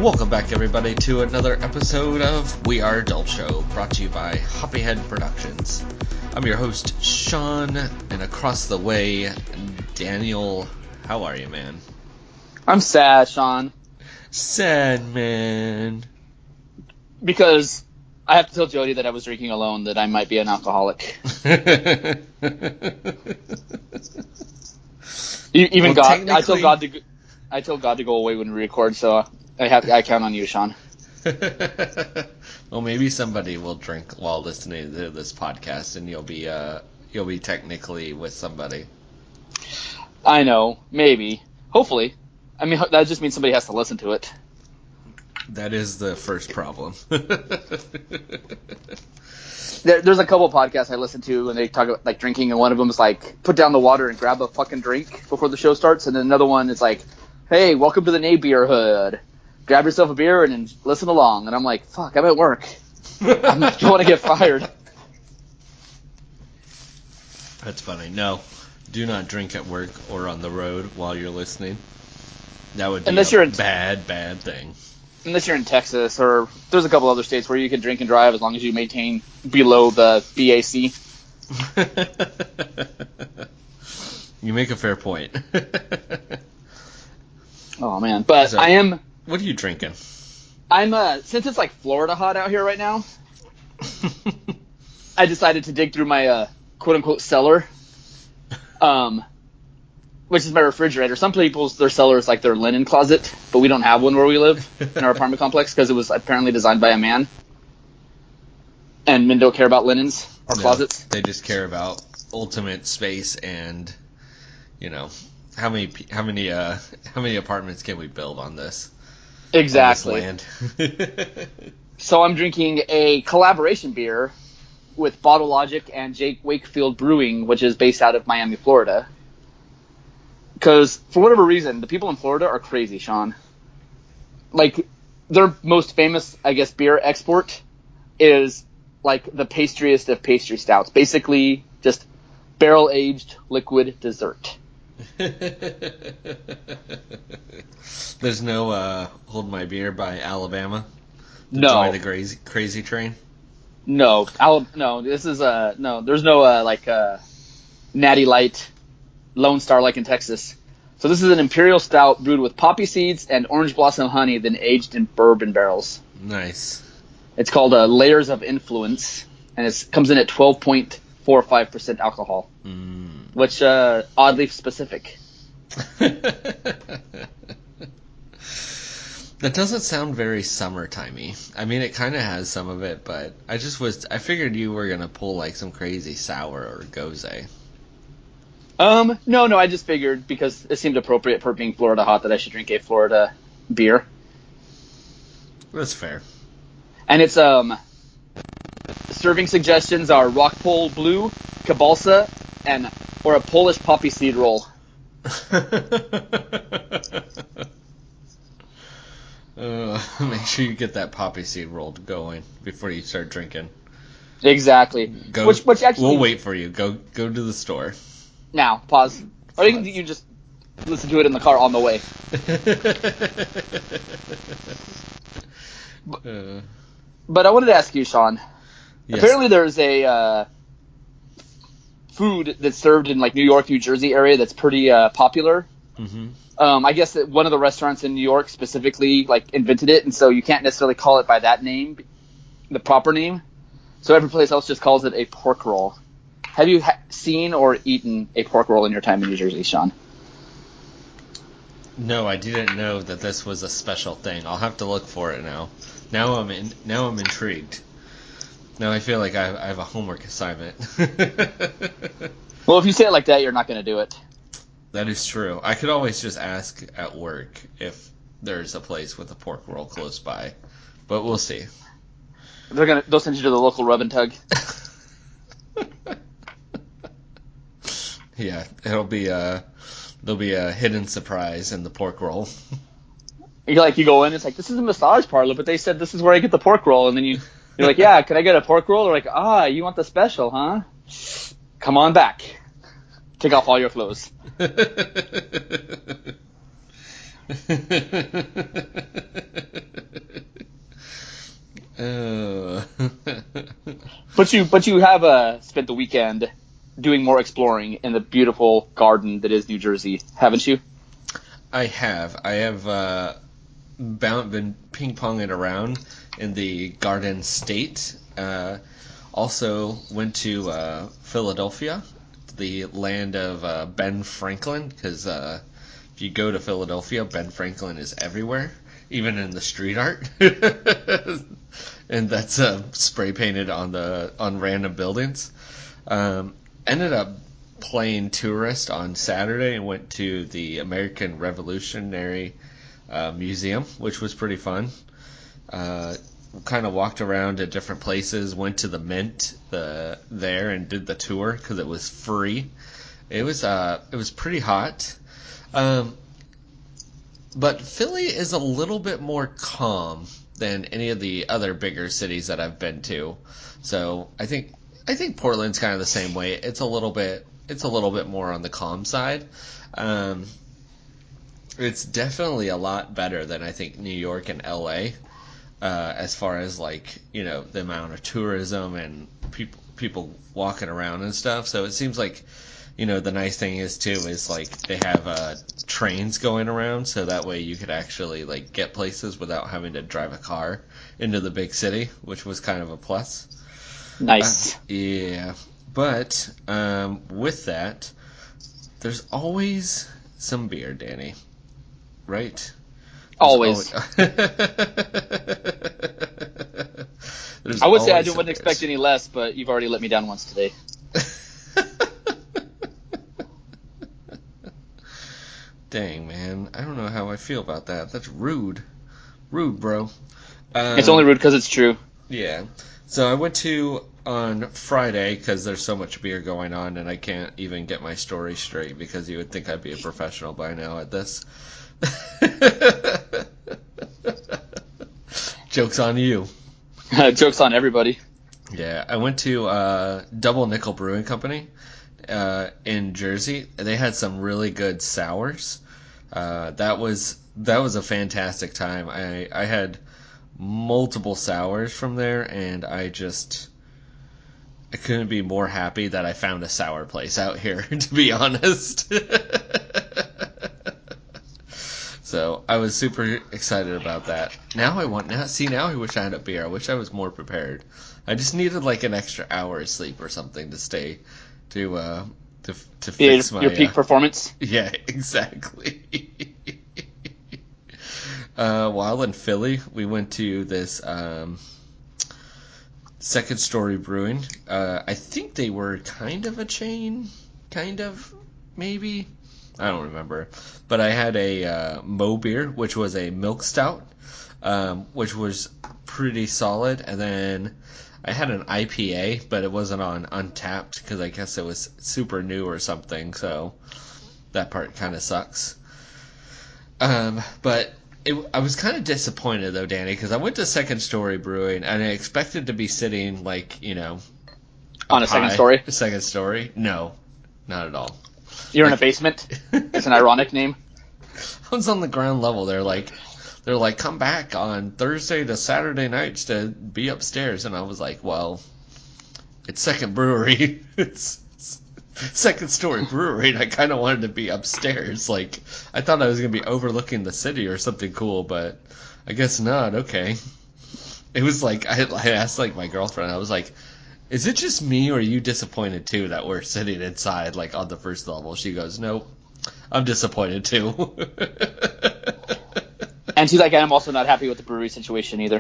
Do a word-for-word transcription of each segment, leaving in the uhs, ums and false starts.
Welcome back, everybody, to another episode of We Are Adult Show, brought to you by Hoppyhead Productions. I'm your host, Sean, and across the way, Daniel. How are you, man? I'm sad, Sean. Sad, man. Because I have to tell Jody that I was drinking alone, that I might be an alcoholic. Even well, God, I told technically... God to, I told God to go away when we record, so I have, I count on you, Sean. Well, maybe somebody will drink while listening to this podcast, and you'll be, uh, you'll be technically with somebody. I know, maybe, hopefully. I mean, that just means somebody has to listen to it. That is the first problem. there, there's a couple podcasts I listen to, and they talk about like drinking, and one of them is like, put down the water and grab a fucking drink before the show starts, and then another one is like, hey, welcome to the neighborhood. Grab yourself a beer and listen along. And I'm like, fuck, I'm at work. I'm not going to get fired. That's funny. No, do not drink at work or on the road while you're listening. That would be unless a you're in, bad, bad thing. Unless you're in Texas, or there's a couple other states where you can drink and drive as long as you maintain below the B A C. You make a fair point. Oh, man. But so, I am... What are you drinking? I'm, uh, since it's like Florida hot out here right now, I decided to dig through my, uh, quote-unquote cellar, um, which is my refrigerator. Some people's, their cellar is like their linen closet, but we don't have one where we live in our apartment complex because it was apparently designed by a man. And men don't care about linens or no, closets. They just care about ultimate space and, you know, how many how many uh how many apartments can we build on this? Exactly. On this land. So I'm drinking a collaboration beer with Bottle Logic and Jake Wakefield Brewing, which is based out of Miami, Florida. Because for whatever reason, the people in Florida are crazy, Sean. Like, their most famous, I guess, beer export is like the pastriest of pastry stouts. Basically, just barrel-aged liquid dessert. There's no uh, Hold My Beer by Alabama? To No. Join the crazy, crazy train? No. Al- no, this is, uh, no, there's no, uh, like, uh, Natty Light, Lone Star like in Texas. So this is an imperial stout brewed with poppy seeds and orange blossom honey, then aged in bourbon barrels. Nice. It's called uh, Layers of Influence, and it comes in at twelve point four five percent alcohol, Mm. which uh, oddly specific. That doesn't sound very summertimey. I mean, it kind of has some of it, but I just was I figured you were gonna pull like some crazy sour or gose. Um, no, no, I just figured because it seemed appropriate for being Florida hot that I should drink a Florida beer. That's fair. And it's um, serving suggestions are Rockpole Blue, Cabalsa, and or a Polish poppy seed roll. uh, make sure you get that poppy seed roll going before you start drinking. Exactly. Go. Which, which actually, we'll wait for you. Go, go to the store. Now, pause. Or you can you just listen to it in the car on the way. but, uh, but I wanted to ask you, Sean. yes. Apparently, there's a uh, food that's served in like New York, New Jersey area that's pretty uh, popular. Mm-hmm. Um, I guess that one of the restaurants in New York specifically like invented it, and so you can't necessarily call it by that name, the proper name. So every place else just calls it a pork roll. Have you ha- seen or eaten a pork roll in your time in New Jersey, Sean? No, I didn't know that this was a special thing. I'll have to look for it now. Now I'm in. Now I'm intrigued. Now I feel like I, I have a homework assignment. Well, if you say it like that, you're not going to do it. That is true. I could always just ask at work if there's a place with a pork roll close by, but we'll see. They're gonna they'll send you to the local rub and tug. Yeah, it'll be a there'll be a hidden surprise in the pork roll. You like you go in, it's like this is a massage parlor, but they said this is where I get the pork roll, and then you you're like, yeah, can I get a pork roll? They're like, ah, you want the special, huh? Come on back. Take off all your clothes. uh. But you, but you have uh, spent the weekend doing more exploring in the beautiful garden that is New Jersey, haven't you? I have. I have uh, bound, been ping-ponging around in the Garden State. Uh, also went to uh, Philadelphia, the land of uh, Ben Franklin, because uh, if you go to Philadelphia, Ben Franklin is everywhere, even in the street art. And that's uh, spray painted on the on random buildings. Um, ended up playing tourist on Saturday and went to the American Revolutionary uh, Museum, which was pretty fun. Uh, kind of walked around at different places, went to the Mint the there and did the tour because it was free. It was uh it was pretty hot. Um, but Philly is a little bit more calm than any of the other bigger cities that I've been to. So I think I think Portland's kind of the same way. It's a little bit it's a little bit more on the calm side. Um, it's definitely a lot better than I think New York and L A. Uh, as far as like you know the amount of tourism and people people walking around and stuff. So it seems like you know the nice thing is too is like they have uh, trains going around, so that way you could actually like get places without having to drive a car into the big city, which was kind of a plus. Nice. Uh, yeah, but um, with that, there's always some beer, Danny. Right? Always. always... I would say I didn't expect any less, but you've already let me down once today. Dang, man. I don't know how I feel about that. That's rude. Rude, bro. Um, it's only rude because it's true. Yeah. So I went to on Friday because there's so much beer going on and I can't even get my story straight because you would think I'd be a professional by now at this. Joke's on you. Joke's on everybody. Yeah, I went to uh, Double Nickel Brewing Company uh, in Jersey. They had some really good sours. Uh, that was that was a fantastic time. I I had multiple sours from there, and I just I couldn't be more happy that I found a sour place out here. To be honest. So I was super excited about that. Now I want now see now I wish I had a beer. I wish I was more prepared. I just needed like an extra hour of sleep or something to stay to uh to to fix your, my your peak uh, performance. Yeah, exactly. uh, while in Philly, we went to this um, Second Story Brewing. Uh, I think they were kind of a chain, kind of maybe. I don't remember, but I had a uh, Mo beer, which was a milk stout, um, which was pretty solid, and then I had an I P A, but it wasn't on Untapped because I guess it was super new or something, so that part kind of sucks. Um, but it, I was kind of disappointed though, Danny, because I went to Second Story Brewing and I expected to be sitting like you know on a second story. Second story? No, not at all. You're like, in a basement. It's an ironic name. I was on the ground level. They're like, they're like, come back on Thursday to Saturday nights to be upstairs, and I was like, well, it's Second Brewery. it's, it's Second Story Brewery, and I kind of wanted to be upstairs. Like, I thought I was gonna be overlooking the city or something cool, but I guess not. Okay. It was like I, I asked like my girlfriend. I was like, is it just me or are you disappointed too that we're sitting inside like on the first level? She goes, nope, I'm disappointed too. And she's like, I'm also not happy with the brewery situation either.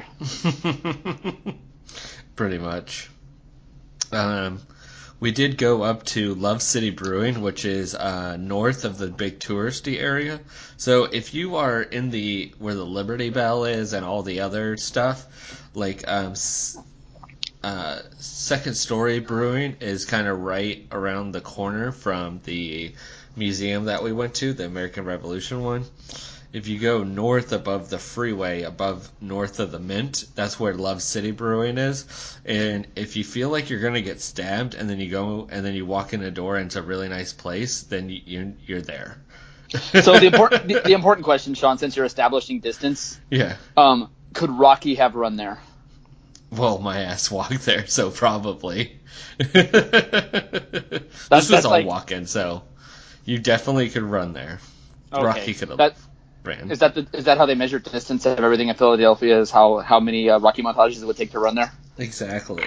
Pretty much. Um, we did go up to Love City Brewing, which is uh, north of the big touristy area. So if you are in the where the Liberty Bell is and all the other stuff, like um, Uh, Second Story Brewing is kind of right around the corner from the museum that we went to, the American Revolution one. If you go north above the freeway, above north of the Mint, that's where Love City Brewing is. And if you feel like you're going to get stabbed and then you go and then you walk in the door and it's a really nice place, then you, you're there. So the important the, the important question, Sean, since you're establishing distance, Yeah. um, could Rocky have run there? Well, my ass walked there, so probably. That's, this was that's all like, walking, so you definitely could run there. okay. Rocky could have That ran. is that the, is that how they measure distance of everything in Philadelphia? Is how how many uh, Rocky montages it would take to run there? Exactly.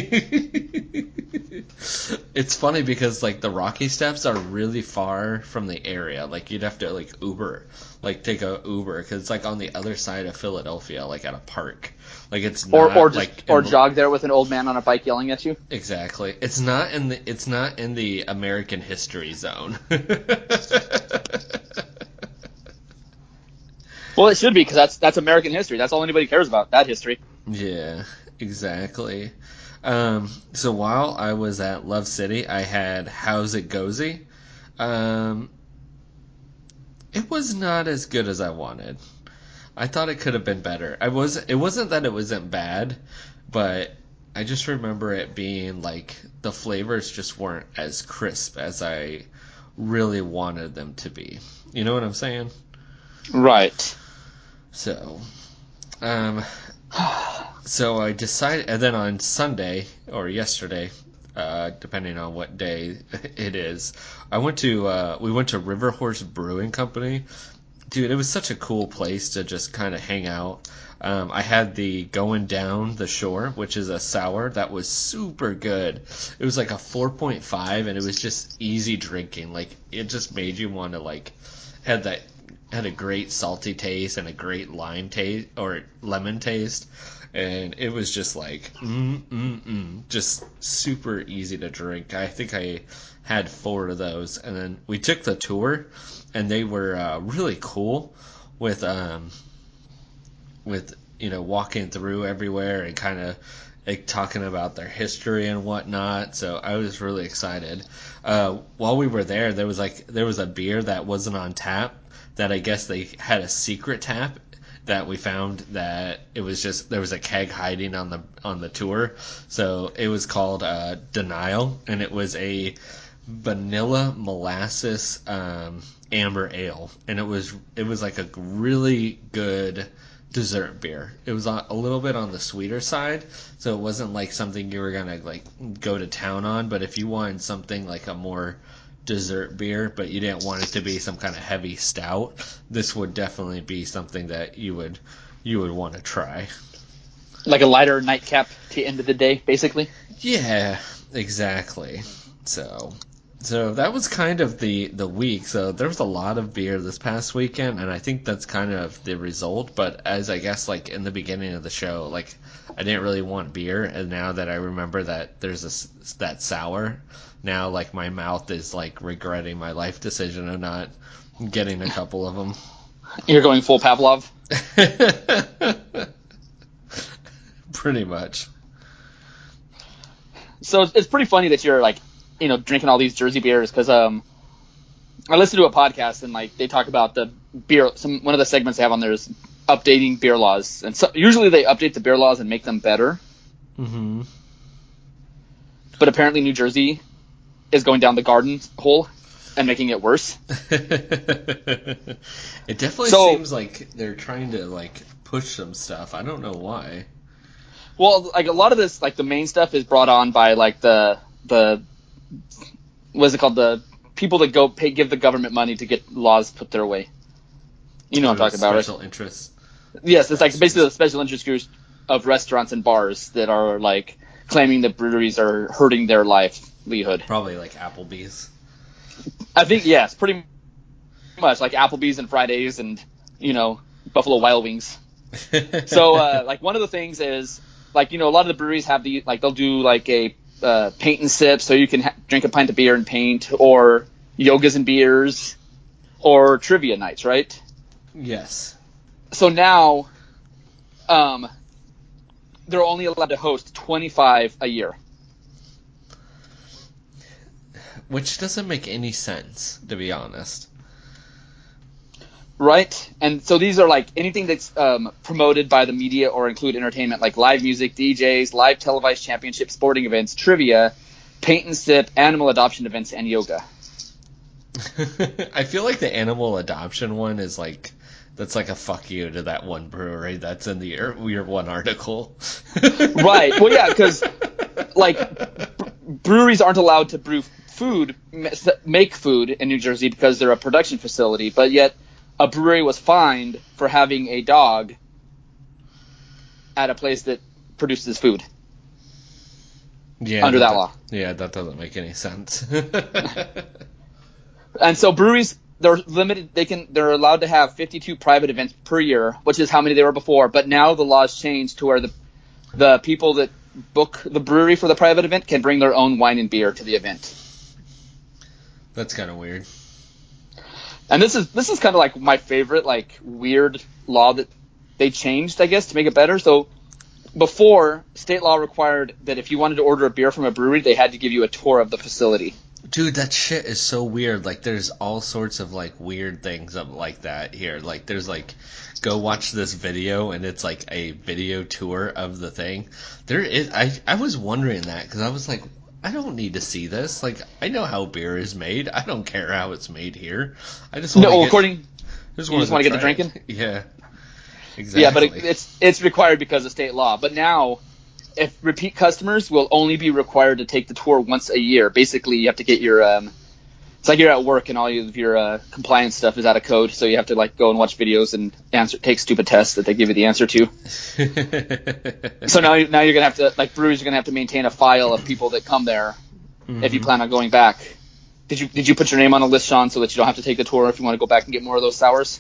It's funny because like the Rocky Steps are really far from the area. Like you'd have to like Uber, like take a Uber because it's like on the other side of Philadelphia, like at a park. Like it's Or not or just like or in the- jog there with an old man on a bike yelling at you? Exactly. It's not in the it's not in the American history zone. Well, it should be because that's that's American history. That's all anybody cares about. That history. Yeah, exactly. Um, so while I was at Love City, I had How's It Gozy. Um, it was not as good as I wanted. I thought it could have been better. I was. It wasn't that it wasn't bad, but I just remember it being like the flavors just weren't as crisp as I really wanted them to be. You know what I'm saying? Right. So, um, so I decided, and then on Sunday or yesterday, uh, depending on what day it is, I went to uh, we went to River Horse Brewing Company. Dude, it was such a cool place to just kind of hang out. Um, I had the Going Down the Shore, which is a sour that was super good. It was like a four point five, and it was just easy drinking. Like it just made you want to like had that had a great salty taste and a great lime taste or lemon taste, and it was just like mm mm mm, just super easy to drink. I think I had four of those, and then we took the tour, and they were uh, really cool with um with you know walking through everywhere and kind of like talking about their history and whatnot. So I was really excited. Uh, while we were there, there was like there was a beer that wasn't on tap that I guess they had a secret tap that we found that it was just there was a keg hiding on the on the tour. So it was called uh, Denial, and it was a vanilla molasses um, amber ale, and it was it was like a really good dessert beer. It was a little bit on the sweeter side, so it wasn't like something you were gonna like go to town on. But if you wanted something like a more dessert beer, but you didn't want it to be some kind of heavy stout, this would definitely be something that you would you would want to try. Like a lighter nightcap to end of the day, basically. Yeah, exactly. So, so that was kind of the the week. So there was a lot of beer this past weekend, and I think that's kind of the result. But as I guess, like in the beginning of the show, like I didn't really want beer, and now that I remember that there's this that sour, now like my mouth is like regretting my life decision of not getting a couple of them. You're going full Pavlov. Pretty much. So it's, it's pretty funny that you're like, you know, drinking all these Jersey beers because um, I listened to a podcast and like they talk about the beer. Some one of the segments they have on there is updating beer laws, and so, usually they update the beer laws and make them better. Mm-hmm. But apparently New Jersey is going down the garden hole and making it worse. It definitely So- seems like they're trying to like push some stuff. I don't know why. Well, like a lot of this, like the main stuff is brought on by like the the what is it called, the people that go pay give the government money to get laws put their way. You know what I'm talking about, right? Special interests. Yes, it's like basically the special interest groups of restaurants and bars that are like claiming that breweries are hurting their livelihood. Probably like Applebee's. I think yes, pretty much like Applebee's and Fridays and you know Buffalo Wild Wings. So uh, like one of the things is like you know a lot of the breweries have the like they'll do like a uh, paint and sip, so you can ha- drink a pint of beer and paint, or yogas and beers, or trivia nights, right? Yes. So now, um, they're only allowed to host twenty-five a year. Which doesn't make any sense, to be honest. Right? And so these are like anything that's um, promoted by the media or include entertainment, like live music, D Js, live televised championship sporting events, trivia, paint and sip, animal adoption events, and yoga. I feel like the animal adoption one is like that's like a fuck you to that one brewery that's in the year, year one article. Right. Well, yeah, because like b- breweries aren't allowed to brew food, make food in New Jersey because they're a production facility, but yet a brewery was fined for having a dog at a place that produces food. Yeah, under that, that law. Yeah, that doesn't make any sense. And so breweries, they're limited. They can they're allowed to have fifty-two private events per year, which is how many they were before. But now the law's changed to where the the people that book the brewery for the private event can bring their own wine and beer to the event. That's kind of weird. And this is this is kind of like my favorite like weird law that they changed, I guess, to make it better. So before, state law required that if you wanted to order a beer from a brewery, they had to give you a tour of the facility. Dude, that shit is so weird. Like, there's all sorts of, like, weird things like that here. Like, there's, like, go watch this video, and it's, like, a video tour of the thing. There is, I, I was wondering that, because I was like, I don't need to see this. Like, I know how beer is made. I don't care how it's made here. I just want No, to get... according... Just you just want to get the drinking? It. Yeah. Exactly. Yeah, but it, it's it's required because of state law. But now, if repeat customers will only be required to take the tour once a year. Basically, you have to get your um, it's like you're at work and all of your uh, compliance stuff is out of code, so you have to like go and watch videos and answer take stupid tests that they give you the answer to. So now now you're gonna have to like breweries are gonna have to maintain a file of people that come there mm-hmm. if you plan on going back. Did you did you put your name on a list, Sean, so that you don't have to take the tour if you want to go back and get more of those sours?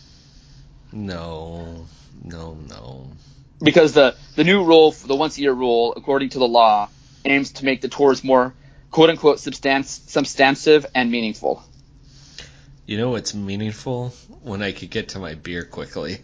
No, no, no. Because the, the new rule, the once-a-year rule, according to the law, aims to make the tours more, quote-unquote, substance, substantive and meaningful. You know what's meaningful? When I could get to my beer quickly.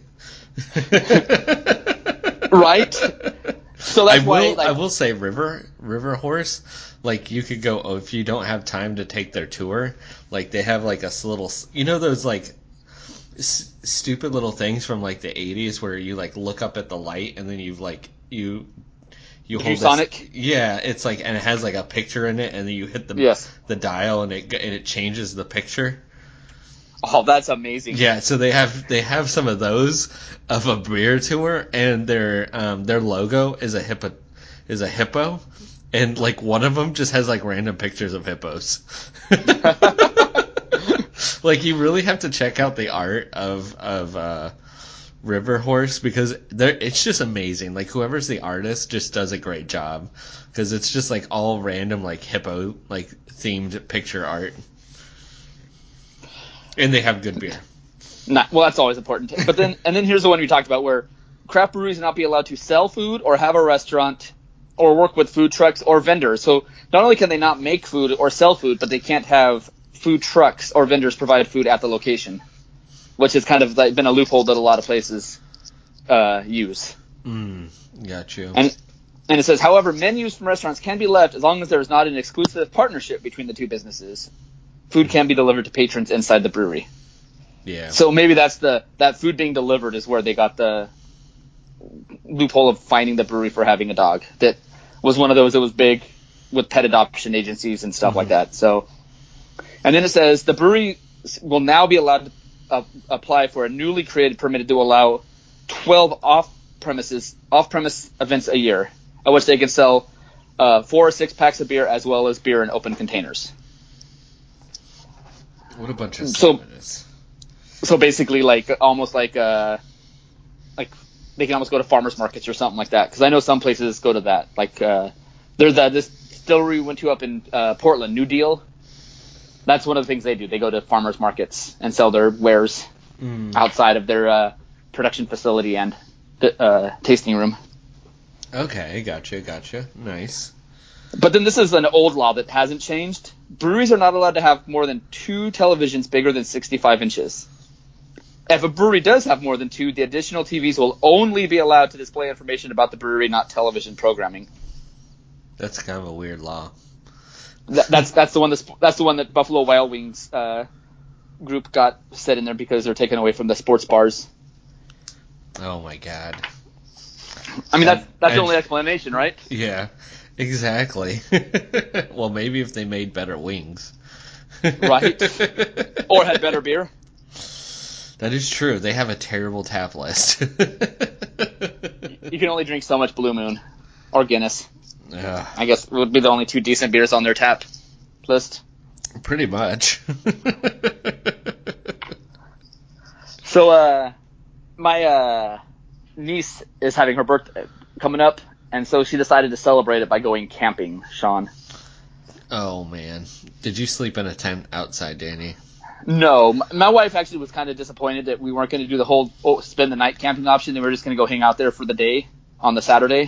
Right? So that's I why... will, like, I will say River River Horse, like, you could go, oh, if you don't have time to take their tour, like, they have, like, a little... You know those, like... S- stupid little things from like the eighties where you like look up at the light and then you like you you the hold Sonic? this, yeah, it's like, and it has like a picture in it and then you hit the yes. the dial and it and it changes the picture. Oh, that's amazing. Yeah, so they have they have some of those of a beer tour, and their um their logo is a hippo is a hippo, and like one of them just has like random pictures of hippos. Like, you really have to check out the art of of uh, River Horse because it's just amazing. Like, whoever's the artist just does a great job because it's just like all random like hippo like themed picture art, and they have good beer. Not, well, that's always important. But then and then here's the one we talked about where craft breweries will not be allowed to sell food or have a restaurant or work with food trucks or vendors. So not only can they not make food or sell food, but they can't have food trucks or vendors provide food at the location, which has kind of like been a loophole that a lot of places uh, use. Mm, got you. And and it says, however, menus from restaurants can be left as long as there is not an exclusive partnership between the two businesses. Food can be delivered to patrons inside the brewery. Yeah. So maybe that's the that food being delivered is where they got the loophole of finding the brewery for having a dog. That was one of those that was big with pet adoption agencies and stuff mm-hmm. like that. So. And then it says the brewery will now be allowed to uh, apply for a newly created permit to allow twelve off-premises off-premise events a year, at which they can sell uh, four or six packs of beer as well as beer in open containers. What a bunch of so, stuff it is. So basically, like almost like uh, like they can almost go to farmers markets or something like that. Because I know some places go to that. Like uh, there's that this distillery we went to up in uh, Portland, New Deal. That's one of the things they do. They go to farmers markets and sell their wares mm. outside of their uh, production facility and uh, tasting room. Okay, gotcha, gotcha. Nice. But then this is an old law that hasn't changed. Breweries are not allowed to have more than two televisions bigger than sixty-five inches. If a brewery does have more than two, the additional T Vs will only be allowed to display information about the brewery, not television programming. That's kind of a weird law. That, that's that's the one that's that's the one that Buffalo Wild Wings uh, group got set in there because they're taken away from the sports bars. Oh my god! I mean, and, that's that's and, the only explanation, right? Yeah, exactly. Well, maybe if they made better wings. right? Or had better beer. That is true. They have a terrible tap list. You can only drink so much Blue Moon or Guinness. Ugh. I guess would be the only two decent beers on their tap list. Pretty much. So, uh, my uh, niece is having her birthday coming up, and so she decided to celebrate it by going camping, Sean. Oh, man. Did you sleep in a tent outside, Danny? No, m- my wife actually was kind of disappointed that we weren't going to do the whole oh, spend the night camping option, and we were just going to go hang out there for the day on the Saturday.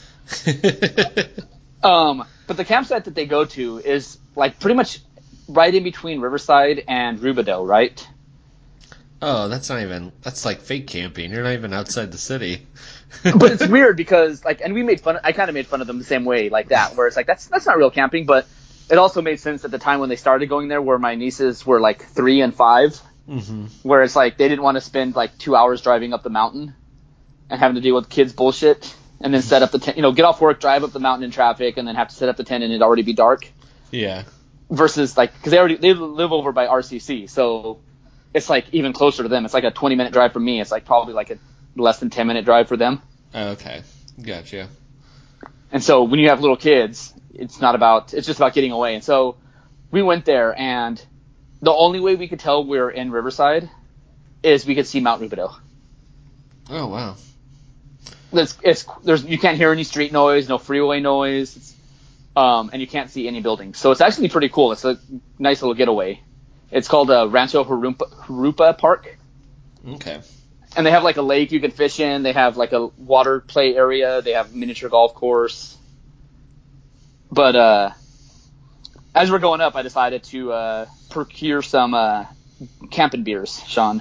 Um, but the campsite that they go to is like pretty much right in between Riverside and Rubidoux, right? Oh, that's not even, that's like fake camping. You're not even outside the city. But it's weird because like, and we made fun. I kind of made fun of them the same way, like that, where it's like that's that's not real camping, but it also made sense at the time when they started going there, where my nieces were like three and five, Mm-hmm. where it's like they didn't want to spend like two hours driving up the mountain and having to deal with kids' bullshit, and then set up the tent. You know, get off work, drive up the mountain in traffic, and then have to set up the tent and it'd already be dark. Yeah. Versus like, because they already they live over by R C C, so it's like even closer to them. It's like a twenty minute drive from me. It's like probably like a less than ten minute drive for them. Oh, okay. Gotcha. And so when you have little kids, it's not about, it's just about getting away. And so we went there, and the only way we could tell we were in Riverside is we could see Mount Rubidoux. Oh, wow. It's, it's, there's, you can't hear any street noise, no freeway noise, it's, um, and you can't see any buildings. So it's actually pretty cool. It's a nice little getaway. It's called uh, Rancho Jurupa, Jurupa Park. Okay. And they have like a lake you can fish in. They have like a water play area. They have a miniature golf course. But uh, as we're going up, I decided to uh, procure some uh, camping beers, Sean.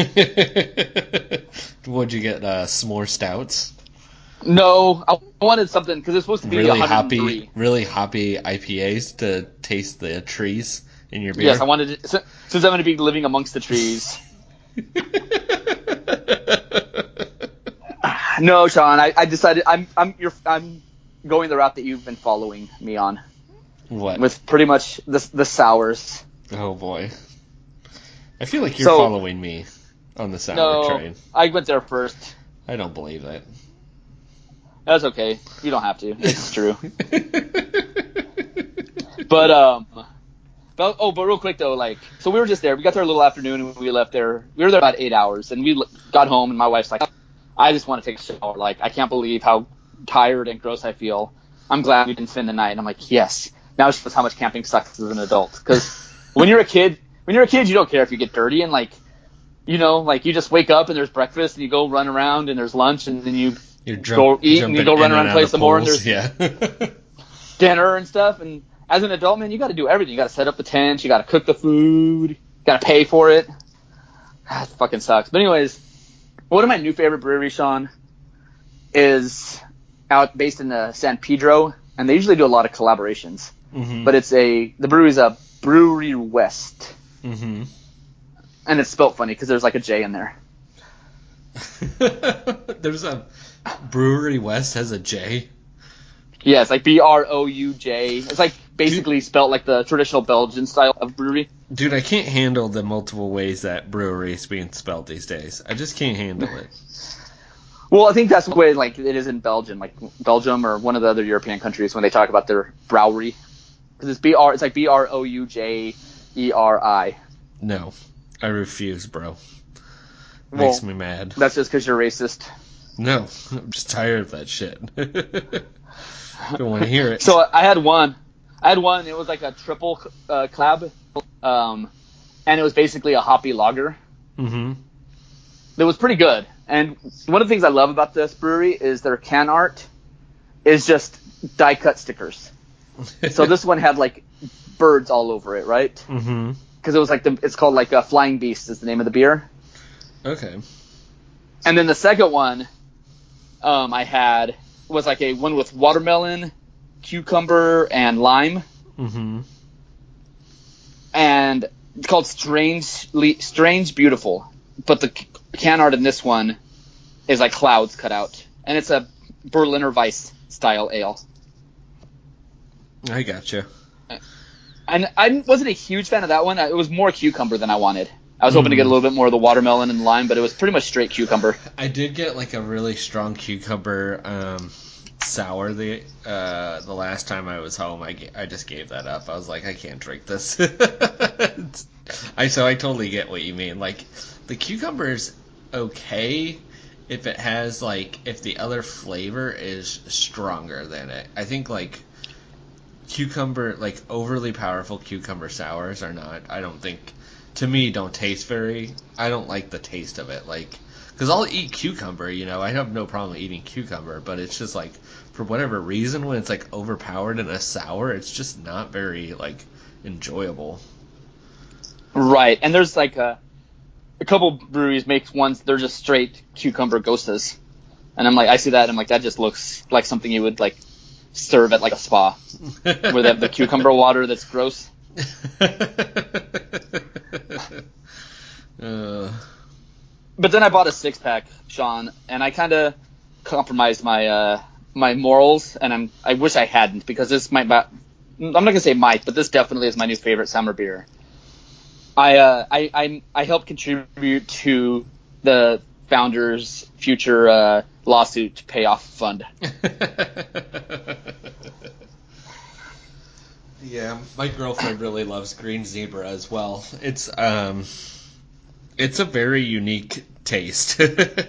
What'd you get? Uh, s'more stouts? No, I wanted something because it's supposed to be Really one hundred three. hoppy, really hoppy I P As to taste the trees in your beer? Yes, I wanted it, since I'm going to be living amongst the trees. No, Sean, I, I decided I'm I'm you're, I'm going the route that you've been following me on. What? With pretty much the the sours. Oh boy. I feel like you're So- following me on the sour No, train. I went there first. I don't believe that. That's okay. You don't have to. It's true. But um, but oh, but real quick though, like, so we were just there. We got there a little afternoon, and we left there. We were there about eight hours, and we l- got home, and my wife's like, "I just want to take a shower. Like, I can't believe how tired and gross I feel. I'm glad we didn't spend the night." And I'm like, "Yes." Now it shows how much camping sucks as an adult. Because when you're a kid, when you're a kid, you don't care if you get dirty, and like, you know, like you just wake up and there's breakfast, and you go run around, and there's lunch, and then you You're go jump, eat, and you go run around and play some more, and there's yeah. dinner and stuff. And as an adult, man, you got to do everything. You got to set up the tent. You got to cook the food. You got to pay for it. That fucking sucks. But anyways, one of my new favorite breweries, Sean, is out based in the San Pedro, and they usually do a lot of collaborations. Mm-hmm. But it's a the brewery's a Brewery West, Mm-hmm. and it's spelt funny because there's like a J in there. There's a Brewery West has a J. Yeah, it's like B R O U J. It's like basically spelt like the traditional Belgian style of brewery. Dude, I can't handle the multiple ways that brewery is being spelled these days. I just can't handle it. Well, I think that's the way like it is in Belgium, like Belgium or one of the other European countries when they talk about their brewery, because it's B R, it's like B R O U J E R I. No, I refuse, bro. Well, Makes me mad. That's just because you're racist. No, I'm just tired of that shit. Don't want to hear it. So I had one. I had one. It was like a triple uh, collab, um, and it was basically a hoppy lager. Mm-hmm. It was pretty good. And one of the things I love about this brewery is their can art is just die cut stickers. So this one had like birds all over it, right? Mm-hmm. Because it was like the, it's called like a Flying Beast is the name of the beer. Okay. And then the second one, um, I had was like a one with watermelon, cucumber, and lime, Mm-hmm. and it's called Strangely Strange Beautiful. But the can art in this one is like clouds cut out, and it's a Berliner Weiss style ale. I gotcha. And I wasn't a huge fan of that one. It was more cucumber than I wanted. I was hoping Mm. to get a little bit more of the watermelon and lime, but it was pretty much straight cucumber. I did get like a really strong cucumber um, sour the uh, the last time I was home. I, I just gave that up. I was like, I can't drink this. I so I totally get what you mean. Like the cucumber's okay if it has like if the other flavor is stronger than it. I think like cucumber like overly powerful cucumber sours are not. I don't think. To me, don't taste very. I don't like the taste of it, like, because I'll eat cucumber, you know. I have no problem eating cucumber, but it's just like, for whatever reason, when it's like overpowered in a sour, it's just not very like enjoyable. Right, and there's like a, a couple breweries make ones they're just straight cucumber ghostas, and I'm like, I see that, and I'm like, that just looks like something you would like serve at like a spa, where they have the cucumber water that's gross. uh, But then I bought a six pack, Sean, and I kind of compromised my uh, my morals, and I'm I wish I hadn't because this might not, I'm not gonna say might, but this definitely is my new favorite summer beer. I uh, I I I helped contribute to the founders' future uh, lawsuit payoff fund. Yeah, my girlfriend really loves Green Zebra as well. It's um, it's a very unique taste.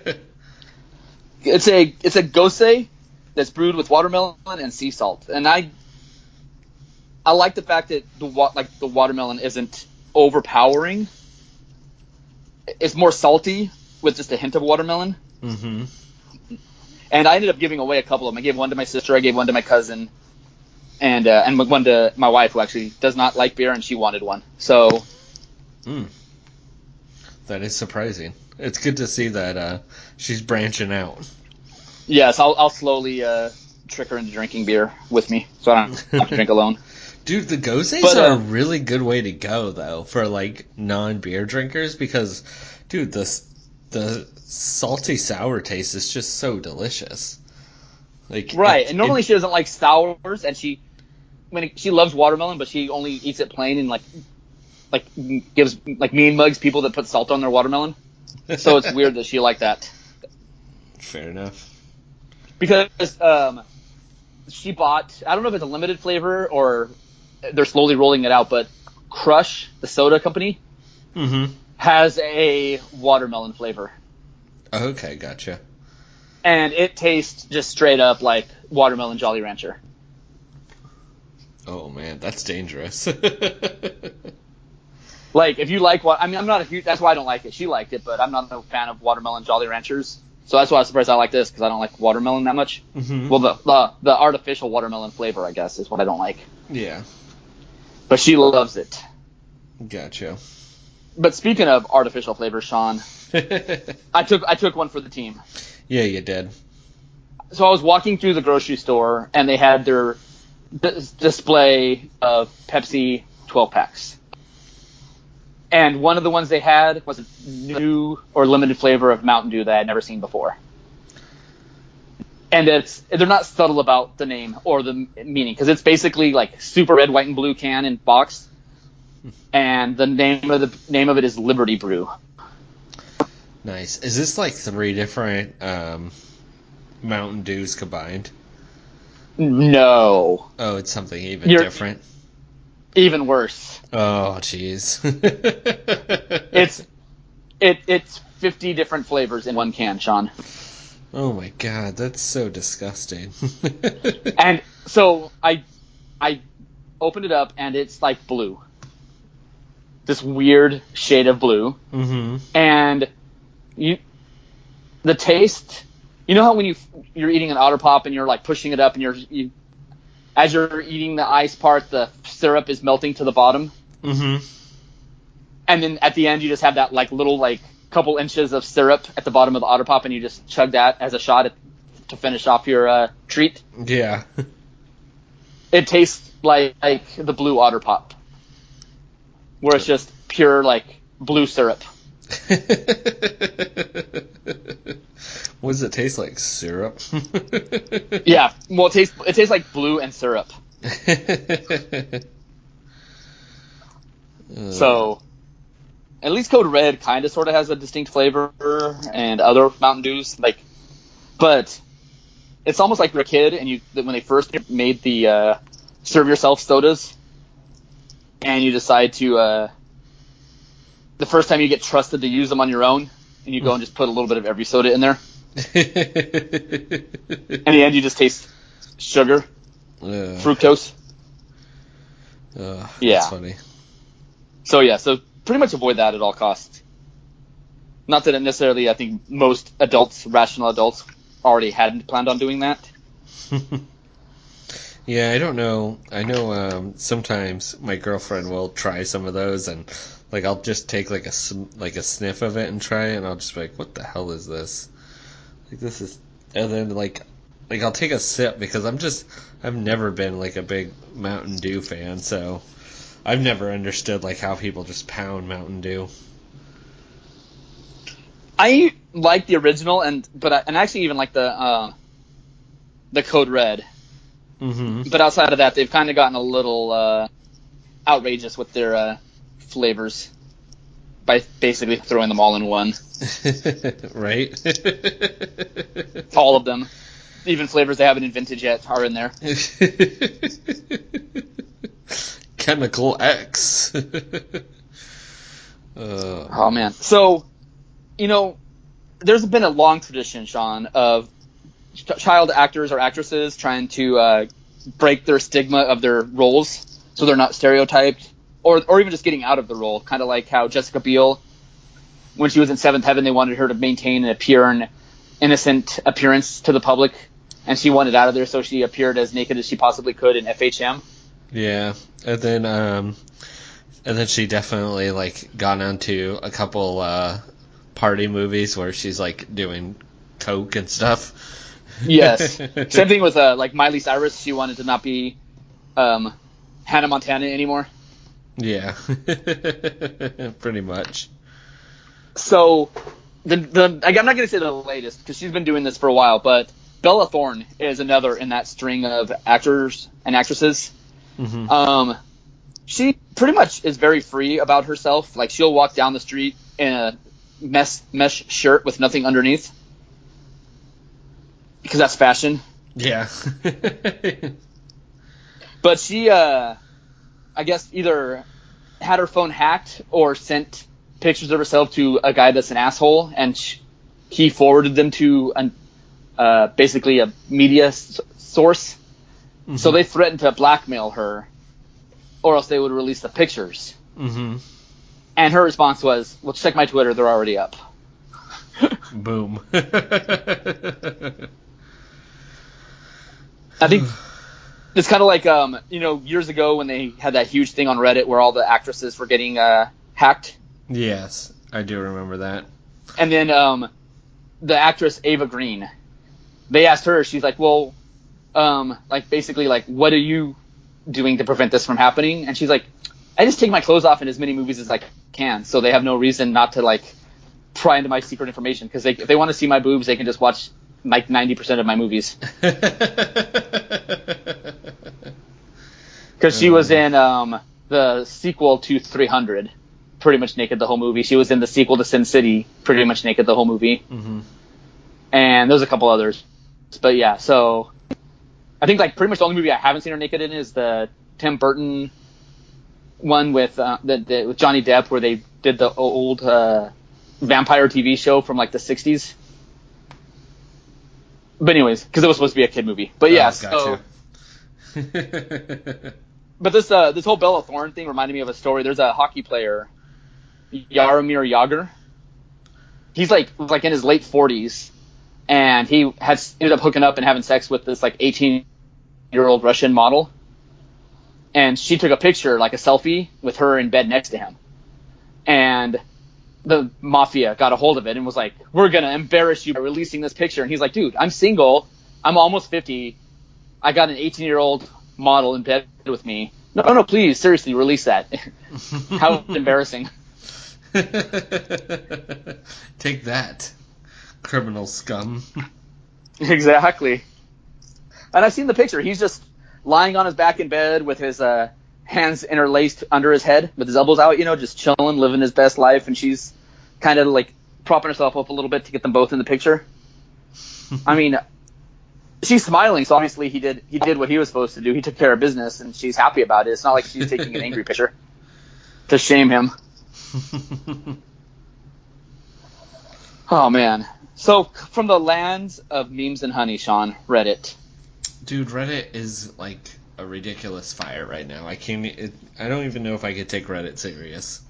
It's a it's a gose that's brewed with watermelon and sea salt, and I I like the fact that the wa- like the watermelon isn't overpowering. It's more salty with just a hint of watermelon. Mm-hmm. And I ended up giving away a couple of them. I gave one to my sister, I gave one to my cousin, and uh, and one to my wife, who actually does not like beer, and she wanted one. So. Mm. That is surprising. It's good to see that uh, she's branching out. Yes, I'll I'll slowly uh, trick her into drinking beer with me, so I don't have to drink alone. Dude, the goses But, uh, are a really good way to go though for like non-beer drinkers because, dude, the the salty sour taste is just so delicious. Like Right, it, and normally it, she doesn't like sours, and she when it, she loves watermelon, but she only eats it plain and like like gives like mean mugs people that put salt on their watermelon. So it's weird that she liked that. Fair enough. Because um, she bought, I don't know if it's a limited flavor or they're slowly rolling it out, but Crush, the soda company, Mm-hmm. has a watermelon flavor. Okay, gotcha. And it tastes just straight up like watermelon Jolly Rancher. Oh man, that's dangerous. Like, if you like what, I mean, I'm not a huge, that's why I don't like it. She liked it, but I'm not a fan of watermelon Jolly Ranchers. So that's why I was surprised I like this, because I don't like watermelon that much. Mm-hmm. Well, the, the the artificial watermelon flavor, I guess, is what I don't like. Yeah, But she loves it. gotcha. But speaking of artificial flavors, Sean, I took I took one for the team. Yeah, you did. So I was walking through the grocery store, and they had their d- display of Pepsi twelve packs. And one of the ones they had was a new or limited flavor of Mountain Dew that I had never seen before. And it's they're not subtle about the name or the meaning, because it's basically like super red, white, and blue can in box. And the name of the name of it is Liberty Brew. Nice. Is this like three different um, Mountain Dews combined? No. Oh, it's something even You're- different. Even worse. Oh, jeez. It's it it's fifty different flavors in one can, Sean. Oh my god, that's so disgusting. And so I I opened it up, and it's like blue. This weird shade of blue. Mm-hmm. And you the taste, you know how when you you're eating an Otter Pop and you're like pushing it up, and you're you, as you're eating the ice part, the syrup is melting to the bottom. Mm-hmm. And then at the end, you just have that like little like couple inches of syrup at the bottom of the Otter Pop, and you just chug that as a shot at, to finish off your uh, treat. Yeah. It tastes like, like the blue Otter Pop, where it's just pure like blue syrup. What does it taste like? Syrup? Yeah, well, it tastes it tastes like blue and syrup. Uh, So, at least Code Red kind of sort of has a distinct flavor, and other Mountain Dews, like, but it's almost like you're a kid, and you when they first made the uh, serve yourself sodas, and you decide to, uh, the first time you get trusted to use them on your own, and you go and just put a little bit of every soda in there. In the end, you just taste sugar, uh, fructose. uh, Yeah. That's funny. So yeah, so pretty much avoid that at all costs. Not that it necessarily, I think most adults, rational adults, already hadn't planned on doing that. Yeah, I don't know. I know um, sometimes my girlfriend will try some of those, and like I'll just take like a sm- like a sniff of it and try it, and I'll just be like, "What the hell is this?" Like this is, and then like like I'll take a sip because I'm just I've never been like a big Mountain Dew fan, so I've never understood like how people just pound Mountain Dew. I like the original, and but I, and I actually even like the uh, the Code Red. Mm-hmm. But outside of that, they've kind of gotten a little uh, outrageous with their uh, flavors by basically throwing them all in one. Right? All of them, even flavors they haven't invented yet, are in there. Chemical X. uh, Oh man! So, you know, there's been a long tradition, Sean, of ch- child actors or actresses trying to uh, break their stigma of their roles, so they're not stereotyped, or or even just getting out of the role. Kind of like how Jessica Biel, when she was in Seventh Heaven, they wanted her to maintain and appear an innocent appearance to the public, and she wanted out of there, so she appeared as naked as she possibly could in F H M. Yeah, and then um, and then she definitely like gone on to a couple uh, party movies where she's like doing coke and stuff. Yes. Same thing with uh, like Miley Cyrus. She wanted to not be um, Hannah Montana anymore. Yeah, pretty much. So the the I'm not going to say the latest because she's been doing this for a while, but Bella Thorne is another in that string of actors and actresses. Mm-hmm. Um, she pretty much is very free about herself. Like she'll walk down the street in a mesh mesh shirt with nothing underneath because that's fashion. Yeah. But she, uh, I guess, either had her phone hacked or sent pictures of herself to a guy that's an asshole, and sh- he forwarded them to an, uh, basically a media s- source. Mm-hmm. So they threatened to blackmail her, or else they would release the pictures. Mm-hmm. And her response was, "Well, check my Twitter; they're already up." Boom. I think it's kind of like, um, you know, years ago when they had that huge thing on Reddit where all the actresses were getting uh, hacked. Yes, I do remember that. And then um, the actress Ava Green, they asked her, she's like, well, um, like basically like, what are you doing to prevent this from happening? And she's like, I just take my clothes off in as many movies as I can, so they have no reason not to like pry into my secret information, because they, if they want to see my boobs, they can just watch like ninety percent of my movies. Because she was in um, the sequel to three hundred, pretty much naked the whole movie. She was in the sequel to Sin City, pretty much naked the whole movie. Mm-hmm. And there's a couple others. But yeah, so I think like pretty much the only movie I haven't seen her naked in is the Tim Burton one with uh, the, the with Johnny Depp, where they did the old uh, vampire T V show from like the sixties. But anyways, because it was supposed to be a kid movie. But yeah, Oh, gotcha. so but this uh, this whole Bella Thorne thing reminded me of a story. There's a hockey player, Jaromir Jagr. He's like was like in his late forties, and he had ended up hooking up and having sex with this like eighteen year old Russian model. And she took a picture, like a selfie, with her in bed next to him. And the mafia got a hold of it and was like, we're going to embarrass you by releasing this picture. And he's like, dude, I'm single. I'm almost fifty. I got an eighteen year old model in bed with me. No, no, no, please, seriously, release that. How embarrassing. Take that, criminal scum. Exactly. And I've seen the picture. He's just lying on his back in bed with his uh, hands interlaced under his head with his elbows out, you know, just chilling, living his best life, and she's kind of like propping herself up a little bit to get them both in the picture. I mean, she's smiling, so obviously he did he did what he was supposed to do. He took care of business, and she's happy about it. It's not like she's taking an angry picture to shame him. Oh, man. So, from the lands of memes and honey, Sean, Reddit. Dude, Reddit is like a ridiculous fire right now. I can't. It, I don't even know if I could take Reddit serious.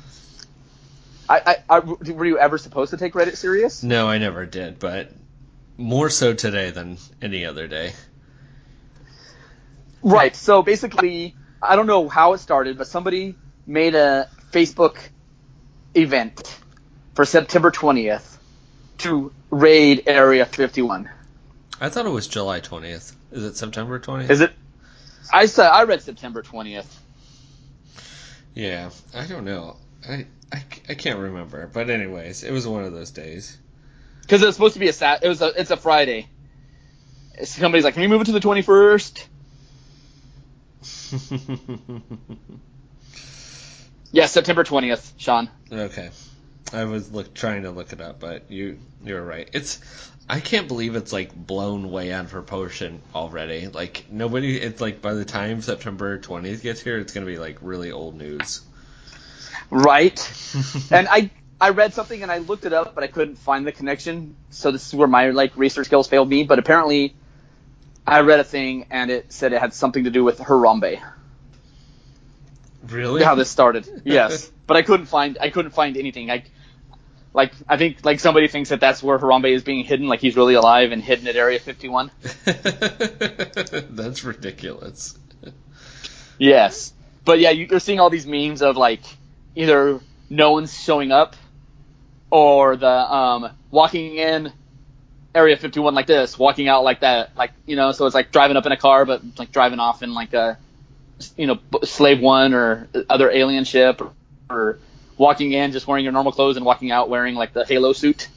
I, I, I, were you ever supposed to take Reddit serious? No, I never did, but more so today than any other day. Right. So basically, I don't know how it started, but somebody made a Facebook event for September twentieth to raid Area fifty-one. I thought it was July twentieth. Is it September twentieth? Is it? I said I read September twentieth. Yeah, I don't know. I, I, I can't remember. But anyways, it was one of those days. Because it was supposed to be a sat. It was a. It's a Friday. Somebody's like, "Can we move it to the twenty-first?" Yeah, September twentieth, Sean. Okay. I was look trying to look it up, but you you're right. It's I can't believe it's like blown way out of proportion already. Like nobody it's like by the time September twentieth gets here, it's going to be like really old news. Right. And I I read something and I looked it up, but I couldn't find the connection. So this is where my like research skills failed me, but apparently I read a thing and it said it had something to do with Harambe. Really? How this started. Yes. But I couldn't find I couldn't find anything. I Like, I think, like, somebody thinks that that's where Harambe is being hidden, like he's really alive and hidden at Area fifty-one. That's ridiculous. Yes. But, yeah, you're seeing all these memes of, like, either no one's showing up or the um, walking in Area fifty-one like this, walking out like that. Like, you know, so it's like driving up in a car, but, like, driving off in, like, a, you know, Slave One or other alien ship or, or walking in just wearing your normal clothes and walking out wearing like the Halo suit.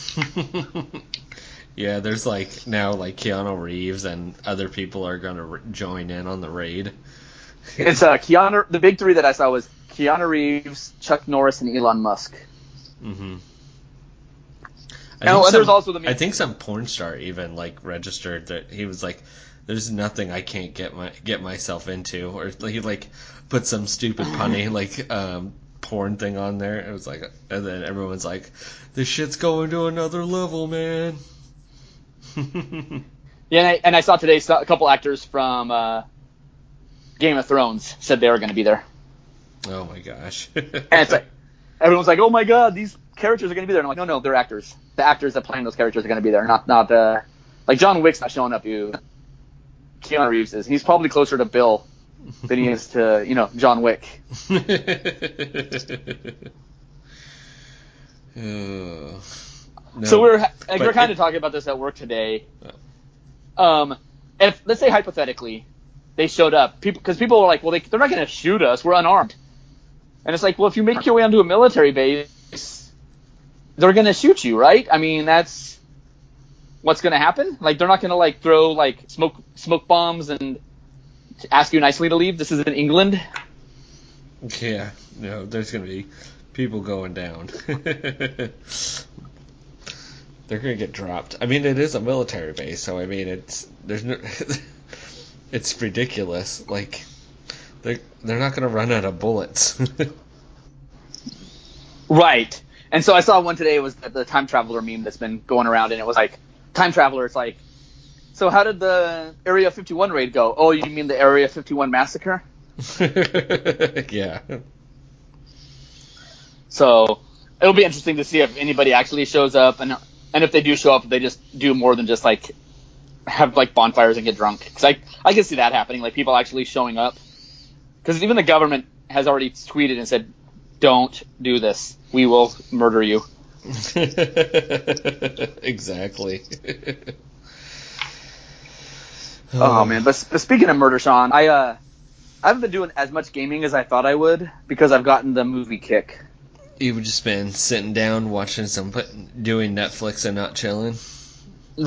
Yeah, there's like now like Keanu Reeves and other people are going to re- join in on the raid. It's uh, Keanu. The big three that I saw was Keanu Reeves, Chuck Norris, and Elon Musk. Mm-hmm. I, and think there's some, also the. I think some porn star even like registered that he was like, "There's nothing I can't get my get myself into," or he like put some stupid punny like um. porn thing on there. It was like, and then everyone's like, "This shit's going to another level, man." Yeah, and I, and I saw today a couple actors from uh, Game of Thrones said they were going to be there. Oh my gosh! And it's like everyone's like, "Oh my god, these characters are going to be there." And I'm like, "No, no, they're actors. The actors that playing those characters are going to be there, not not uh, like John Wick's not showing up. You, Keanu Reeves is. He's probably closer to Bill than he is to, you know, John Wick." uh, no, so we're like, we're kind it, of talking about this at work today. Oh. Um, if let's say hypothetically they showed up, people because people were like, well, they, they're not going to shoot us. We're unarmed. And it's like, well, if you make your way onto a military base, they're going to shoot you, right? I mean, that's what's going to happen. Like, they're not going to like throw like smoke smoke bombs and ask you nicely to leave. This is in England. Yeah, no, there's going to be people going down. They're going to get dropped. I mean, it is a military base, so I mean, it's there's no, it's ridiculous. Like, they're they're not going to run out of bullets. Right. And so I saw one today. It was the time traveler meme that's been going around, and it was like time traveler. It's like, so how did the Area fifty-one raid go? Oh, you mean the Area fifty-one massacre? Yeah. So it'll be interesting to see if anybody actually shows up, and and if they do show up, they just do more than just like have like bonfires and get drunk. Because I I can see that happening, like people actually showing up. Because even the government has already tweeted and said, "Don't do this. We will murder you." Exactly. Oh man, but, but speaking of murder, Sean, I uh I haven't been doing as much gaming as I thought I would because I've gotten the movie kick. You've just been sitting down watching some, doing Netflix and not chilling.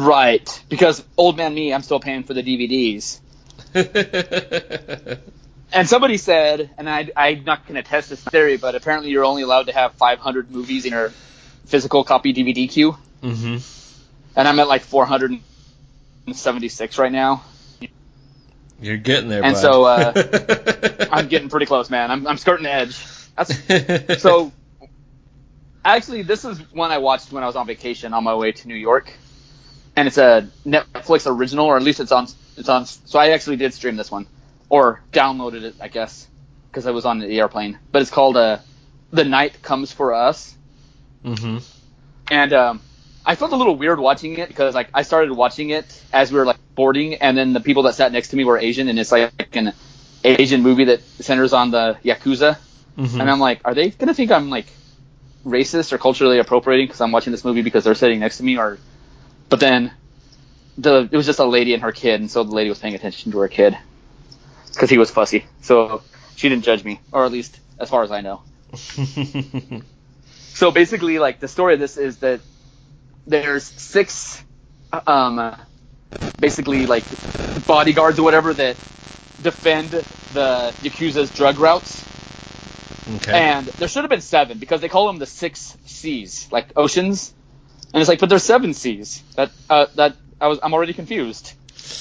Right, because old man me, I'm still paying for the D V Ds. And somebody said, and I, I'm not going to test this theory, but apparently you're only allowed to have five hundred movies in your physical copy D V D queue. Mm-hmm. And I'm at like four hundred seventy-six right now. You're getting there, and bud. so uh, I'm getting pretty close, man. I'm, I'm skirting the edge. That's, so actually, this is one I watched when I was on vacation on my way to New York, and it's a Netflix original, or at least it's on. It's on. So I actually did stream this one, or downloaded it, I guess, because I was on the airplane. But it's called uh, "The Night Comes for Us," mm-hmm. and um, I felt a little weird watching it because like I started watching it as we were like boarding, and then the people that sat next to me were Asian, and it's like an Asian movie that centers on the Yakuza, mm-hmm. and I'm like, are they gonna think I'm like racist or culturally appropriating because I'm watching this movie because they're sitting next to me? Or but then the it was just a lady and her kid, and so the lady was paying attention to her kid because he was fussy, so she didn't judge me, or at least as far as I know. So basically, like, the story of this is that there's six um basically like bodyguards or whatever that defend the Yakuza's drug routes. Okay. And there should have been seven because they call them the six seas, like oceans. And it's like, but there's seven seas. That uh, that I was I'm already confused.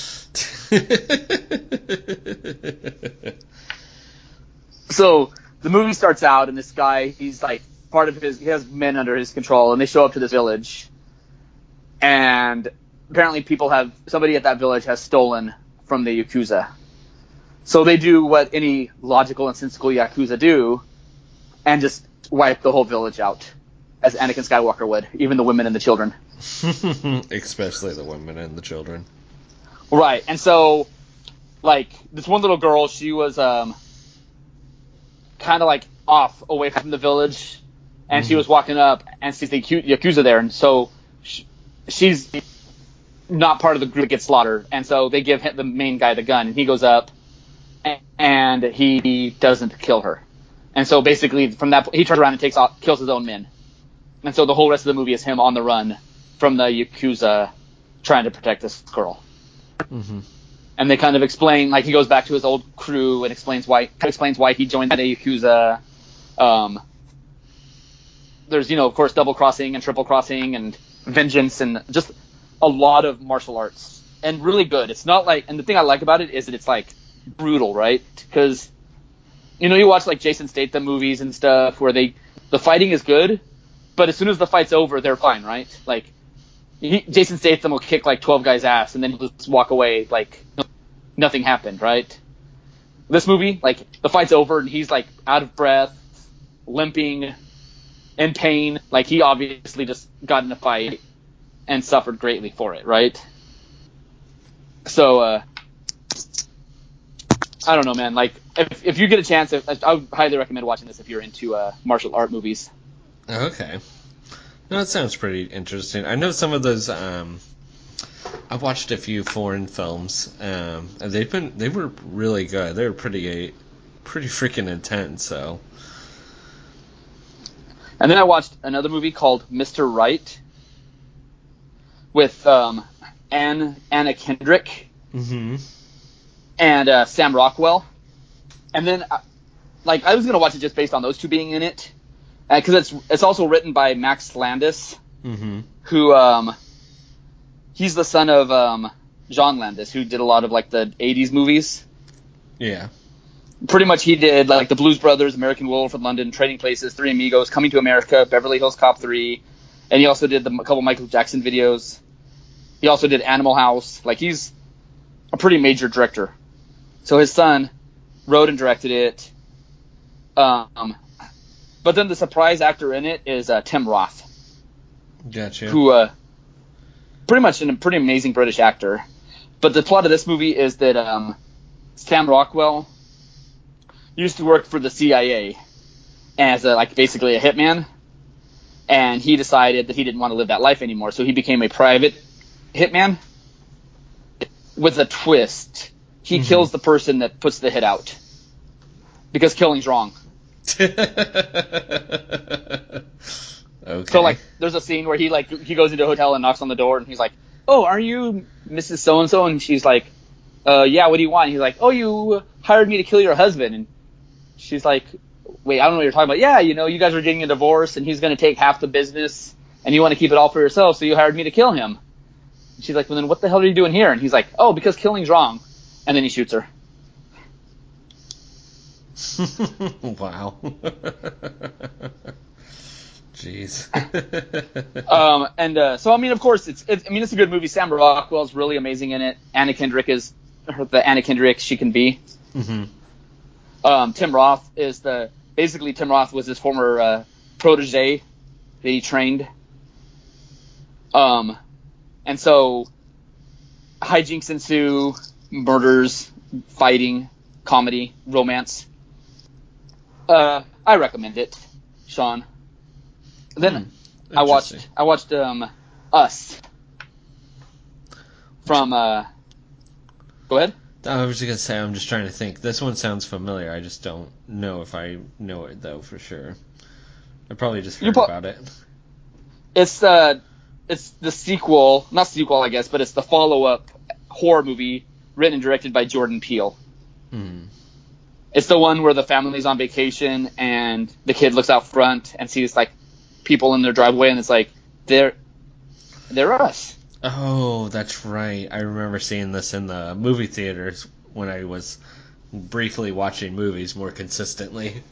So the movie starts out, and this guy, he's like part of his, he has men under his control, and they show up to this village, and apparently people have, somebody at that village has stolen from the Yakuza. So they do what any logical and sensible Yakuza do, and just wipe the whole village out, as Anakin Skywalker would, even the women and the children. Especially the women and the children. Right, and so, like, this one little girl, she was um, kind of, like, off away from the village, and mm-hmm. she was walking up, and sees the Yakuza there, and so she, she's not part of the group that gets slaughtered, and so they give him, the main guy the gun, and he goes up, and he doesn't kill her. And so basically, from that point, he turns around and takes off, kills his own men. And so the whole rest of the movie is him on the run from the Yakuza trying to protect this girl. Mm-hmm. And they kind of explain, like, he goes back to his old crew and explains why explains why he joined the Yakuza. Um, there's, you know, of course, double crossing and triple crossing and vengeance and just a lot of martial arts. And really good. It's not like, and the thing I like about it is that it's like brutal, right? Because, you know, you watch like Jason Statham movies and stuff where they, the fighting is good, but as soon as the fight's over, they're fine, right? Like, he, Jason Statham will kick like twelve guys' ass and then he'll just walk away like nothing happened, right? This movie, like, the fight's over and he's like out of breath, limping, in pain. Like, he obviously just got in a fight and suffered greatly for it, right? So, uh, I don't know, man. Like, if if you get a chance, if, I would highly recommend watching this if you're into uh, martial art movies. Okay. No, that sounds pretty interesting. I know some of those. Um, I watched a few foreign films, um, and they've been they were really good. They were pretty pretty freaking intense. So. And then I watched another movie called Mister Right with um, Anne Anna Kendrick. Mm-hmm. And uh, Sam Rockwell. And then, uh, like, I was going to watch it just based on those two being in it. Because uh, it's it's also written by Max Landis, mm-hmm. who, um, he's the son of um, John Landis, who did a lot of, like, the eighties movies. Yeah. Pretty much he did, like, The Blues Brothers, American Werewolf in London, Trading Places, Three Amigos, Coming to America, Beverly Hills Cop three. And he also did the, a couple Michael Jackson videos. He also did Animal House. Like, he's a pretty major director. So his son wrote and directed it. Um, but then the surprise actor in it is uh, Tim Roth. Gotcha. Who, uh, pretty much a pretty amazing British actor. But the plot of this movie is that um, Sam Rockwell used to work for the C I A as a, like basically a hitman. And he decided that he didn't want to live that life anymore. So he became a private hitman with a twist. He mm-hmm. kills the person that puts the hit out. Because killing's wrong. Okay. So, like, there's a scene where he, like, he goes into a hotel and knocks on the door, and he's like, oh, are you Missus So-and-so? And she's like, uh, yeah, what do you want? And he's like, oh, you hired me to kill your husband. And she's like, wait, I don't know what you're talking about. Yeah, you know, you guys are getting a divorce, and he's going to take half the business, and you want to keep it all for yourself, so you hired me to kill him. And she's like, well, then what the hell are you doing here? And he's like, oh, because killing's wrong. And then he shoots her. Wow. Jeez. um, and uh, so, I mean, of course, it's, it, I mean, it's a good movie. Sam Rockwell's really amazing in it. Anna Kendrick is the Anna Kendrick she can be. Mm-hmm. Um, Tim Roth is the basically Tim Roth was his former uh, protege that he trained. Um, and so hijinks ensue, murders, fighting, comedy, romance. Uh, I recommend it, Sean. Then hmm, I watched I watched um Us from uh. Go ahead. I was just gonna say, I'm just trying to think. This one sounds familiar. I just don't know if I know it though for sure. I probably just heard po- about it. It's uh, it's the sequel, not sequel, I guess, but it's the follow-up horror movie written and directed by Jordan Peele. Hmm. It's the one where the family's on vacation and the kid looks out front and sees like people in their driveway, and it's like they're they're us. Oh, that's right. I remember seeing this in the movie theaters when I was briefly watching movies more consistently.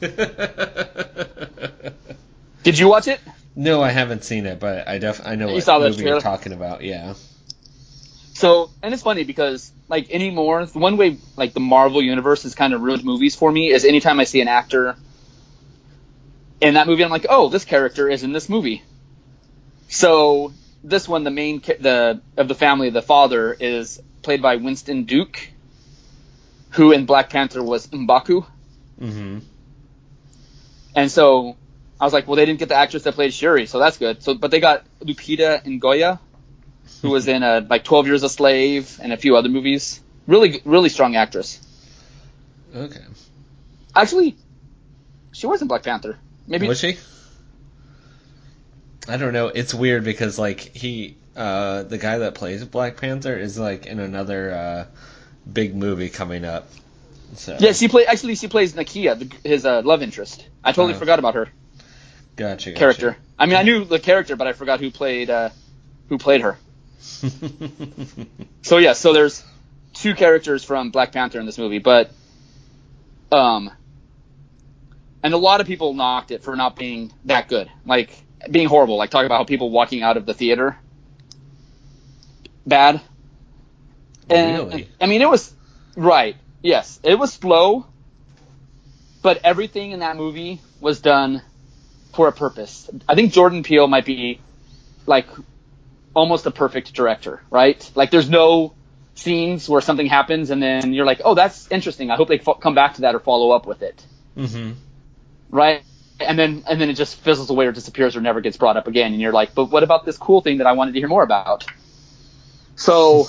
Did you watch it? No, I haven't seen it, but I def I know You what saw the movie you're trailer? talking about. Yeah. So, and it's funny because like anymore, the one way like the Marvel universe has kind of ruined movies for me is anytime I see an actor in that movie, I'm like, oh, this character is in this movie. So this one, the main the of the family, the father is played by Winston Duke, who in Black Panther was M'Baku. Mm-hmm. And so I was like, well, they didn't get the actress that played Shuri, so that's good. So, but they got Lupita Nyong'o, who was in uh, like twelve Years a Slave and a few other movies. Really, really strong actress. Okay. Actually, she was in Black Panther. Maybe Was she? I don't know. It's weird because like he, uh, the guy that plays Black Panther is like in another uh, big movie coming up. So. Yeah, she play. Actually, she plays Nakia, the, his uh, love interest. I totally Oh. forgot about her Gotcha. gotcha. character. I mean, I knew the character, but I forgot who played uh, who played her. So yeah, so there's two characters from Black Panther in this movie, but um, and a lot of people knocked it for not being that good, like being horrible, like talking about how people walking out of the theater bad. And, Really? I mean, it was right. Yes, it was slow, but everything in that movie was done for a purpose. I think Jordan Peele might be like almost a perfect director, right? Like there's no scenes where something happens and then you're like, oh, that's interesting. I hope they fo- come back to that or follow up with it. Mm-hmm. Right? And then and then it just fizzles away or disappears or never gets brought up again. And you're like, but what about this cool thing that I wanted to hear more about? So,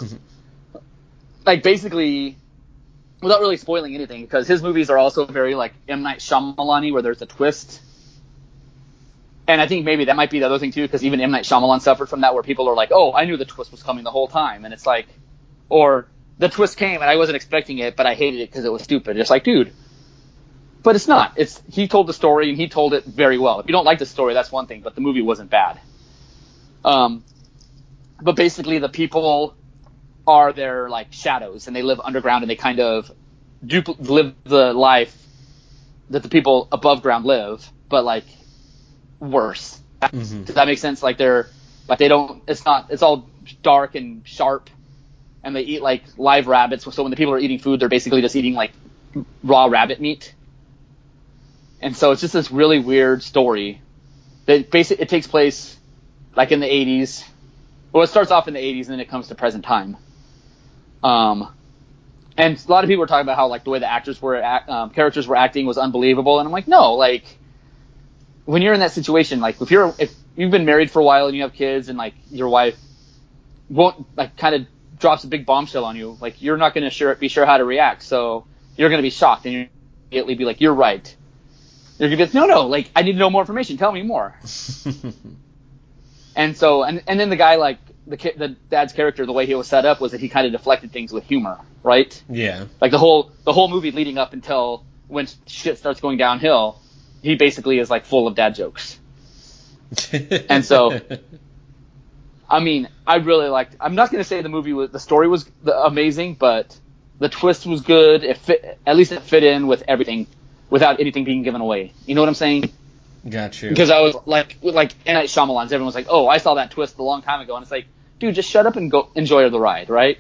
like basically, without really spoiling anything, because his movies are also very like M. Night Shyamalan-y, where there's a twist. And I think maybe that might be the other thing too, because even M. Night Shyamalan suffered from that, where people are like, "Oh, I knew the twist was coming the whole time," and it's like, or the twist came and I wasn't expecting it, but I hated it because it was stupid. It's like, dude, but it's not. It's he told the story and he told it very well. If you don't like the story, that's one thing, but the movie wasn't bad. Um, but basically, the people are their like shadows, and they live underground, and they kind of dupl- live the life that the people above ground live, but like worse. Mm-hmm. Does that make sense? Like they're like they don't. It's not. It's all dark and sharp, and they eat like live rabbits. So when the people are eating food, they're basically just eating like raw rabbit meat. And so it's just this really weird story that basically it takes place like in the eighties. Well, it starts off in the eighties and then it comes to present time. Um, and a lot of people were talking about how like the way the actors were, act, um, characters were acting was unbelievable. And I'm like, no, like when you're in that situation, like if you're, if you've been married for a while and you have kids and like your wife won't like kind of drops a big bombshell on you, like you're not going to sure be sure how to react. So you're going to be shocked and you're immediately be like, you're right. You're going to be like, no, no, like I need to know more information. Tell me more. And so, and, and then the guy like the ki- the dad's character, the way he was set up was that he kind of deflected things with humor, right? Yeah. Like the whole the whole movie leading up until when shit starts going downhill, he basically is like full of dad jokes. And so, I mean, I really liked. I'm not going to say the movie was the story was amazing, but the twist was good. It fit, at least it fit in with everything, without anything being given away. You know what I'm saying? Got you. Because I was like, like M. Night Shyamalan's, everyone's like, oh, I saw that twist a long time ago, and it's like, dude, just shut up and go enjoy the ride, right?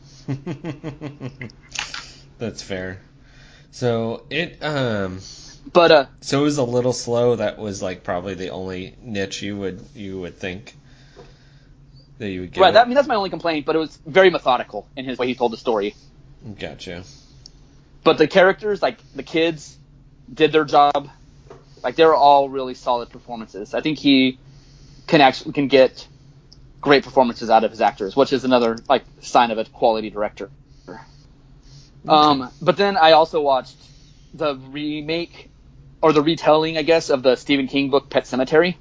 That's fair. So it um. But uh. So it was a little slow. That was like probably the only niche you would you would think that you would get. Right. That, I mean, that's my only complaint. But it was very methodical in his way he told the story. Gotcha. But the characters, like the kids, did their job. Like, they were all really solid performances. I think he can actually can get great performances out of his actors, which is another like sign of a quality director. Okay. Um, but then I also watched the remake or the retelling, I guess, of the Stephen King book Pet Sematary.